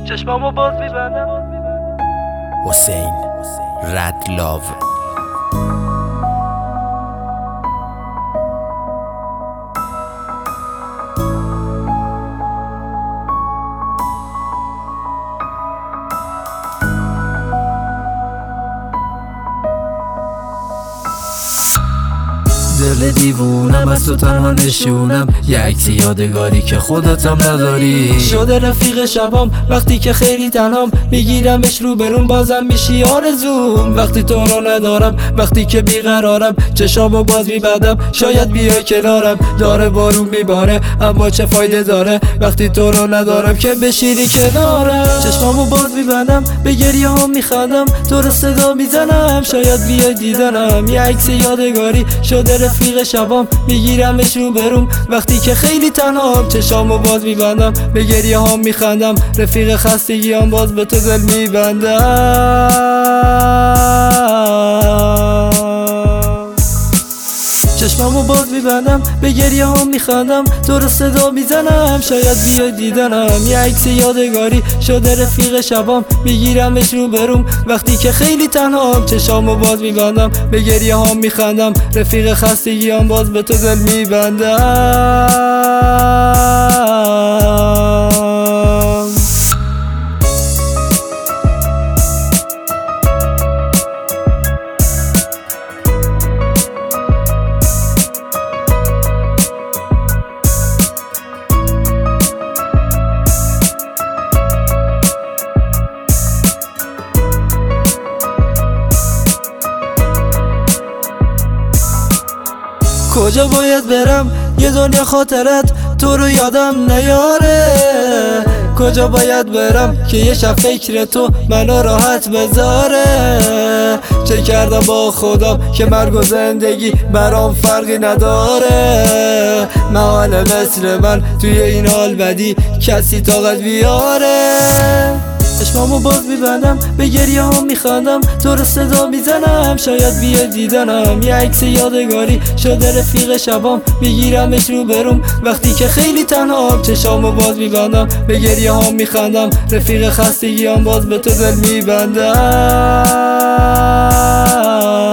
چشمامو باز میبندم. حسین ردلاو. دل دیوونم از تو تنها نشونم، یه عکس یادگاری که خودتم نداری. شده رفیق شبام وقتی که خیلی تنهام، میگیرمش رو برون بازم میشی آرزوم. وقتی تو رو ندارم، وقتی که بیقرارم، چشامو باز میبندم شاید بیای کنارم. داره بارون میباره اما چه فایده داره وقتی تو رو ندارم که بشینی کنارم. چشمامو باز میبندم به گریه ها میخندم، تو رو صدا میزنم شاید بیای دیدنم. یه عکس یادگاری شده رفیق شبام، میگیرمش رو بروم وقتی که خیلی تنهام. چشامو باز میبندم به گریه ها میخندم، رفیق خستگیام باز به تو دل میبندم. چشمامو باز میبندم به گریه ها میخندم، تو رو صدا میزنم شاید بیای دیدنم. یه عکس یادگاری شده رفیق شبام، میگیرمش رو بروم وقتی که خیلی تنهام. چشمامو باز میبندم به گریه ها میخندم، رفیق خستگیام باز به تو دل میبندم. کجا باید برم یه دنیا خاطرت تو رو یادم نیاره؟ کجا باید برم که یه شب فکر تو منو راحت بذاره؟ چه کردم با خودم که مرگ و زندگی برام فرقی نداره؟ محاله مثل من توی این حال بدی کسی طاقت بیاره؟ چشمامو باز میبندم به گریه ها میخندم، تو رو صدا میزنم شاید بیای دیدنم. یه عکس یادگاری شده رفیق شبام، میگیرمش رو بروم وقتی که خیلی تنهام. چشمامو باز میبندم به گریه ها میخندم، رفیق خستگیام باز به تو دل میبندم.